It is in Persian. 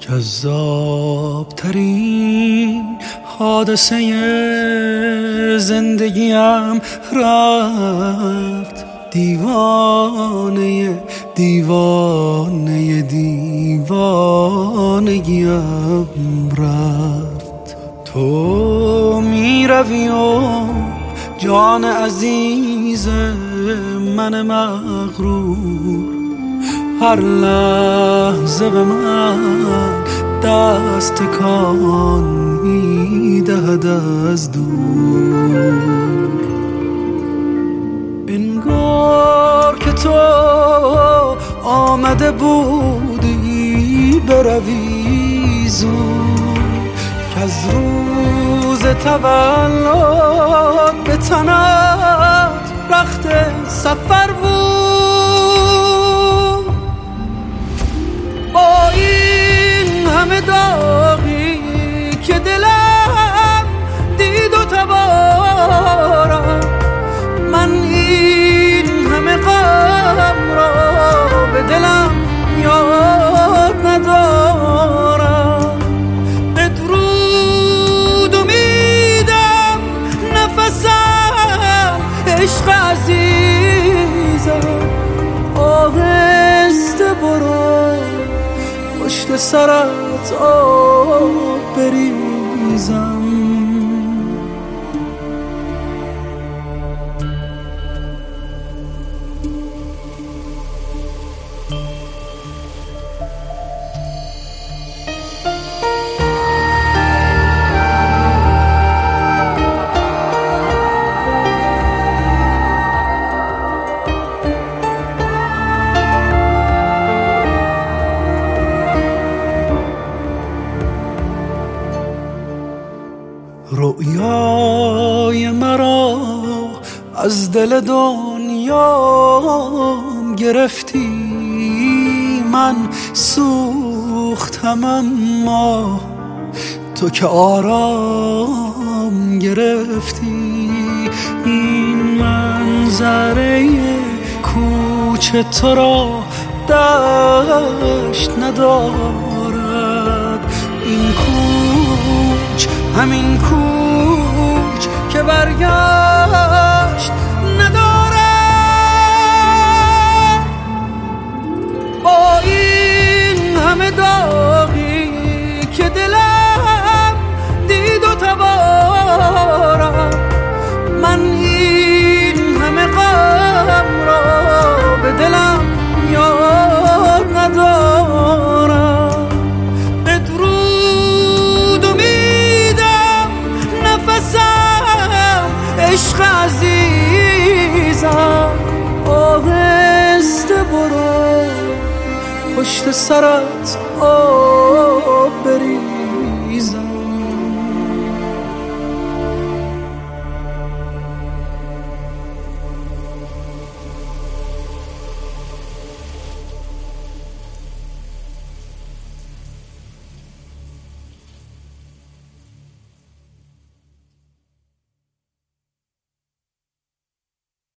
جذابترین حادثه زندگیم رفت، دیوانه دیوانه دیوانگیم رفت. تو می روی و جان عزیز من مغرور هر لحظه به من دست تکان می‌دهد از دور. انگار که تو آمده بودی بروی زود، که از روز تولد به تنت رخت سفر بود. با این همه داغی که دلم دید و تبارم، من این همه غم را به دلم یاد ندارم. بدرود امیدم نفسم عشق عزیزم، آهسته برو پشت سرت آب بریزم. رؤیای مرا از دل دنیام گرفتی، من سوختم اما تو که آرام گرفتی. این منظره کوچه تو را دشت ندارد، این کوچ همین کوچ که برگشت ندارد. با این همه داغی که دلم دید و تبارم، من این همه غم را به دلم یاد ندارم. عشق عزیزم، آهسته برو پشت سرت آب بریزم.